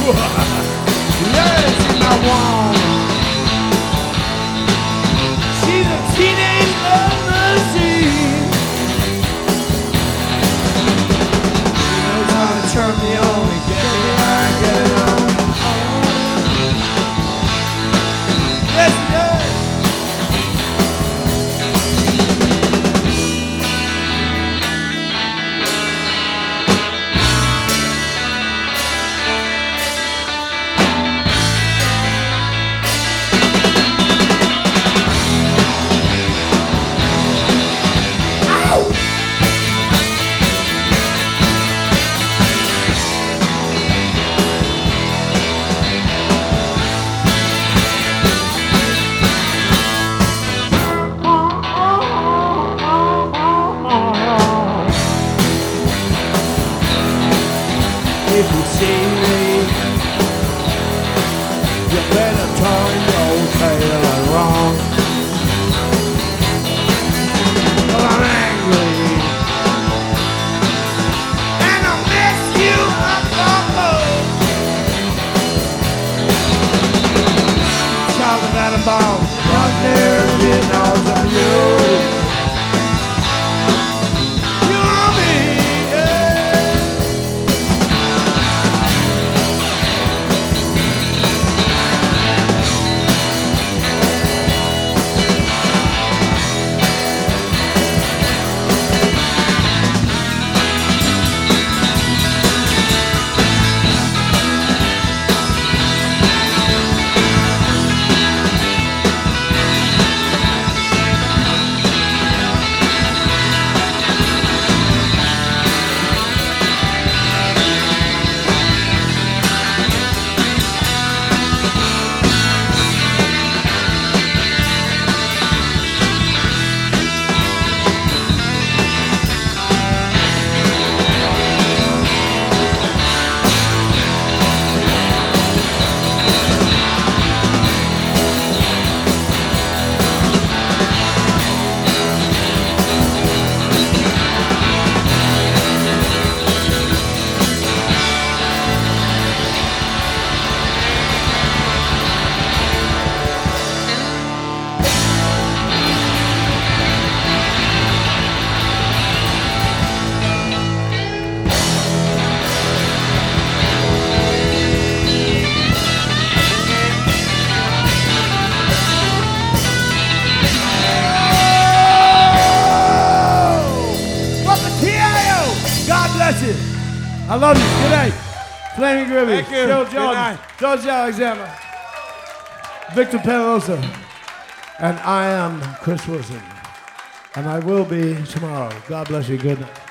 Yes, in my wall. She's a teenage love machine. She knows how to turn me on and get me right, get it on. Yes, she does. If you see me, you better turn your tail around. Well, I'm angry, and I'll mess you up for good. Talking about what there is knows of you. You and me, yeah. I love you. Good night. Flaming Grimmy. Thank you. Joe Good Jordan. night. George Alexander. Victor Penelosa. And I am Chris Wilson. And I will be tomorrow. God bless you. Good night.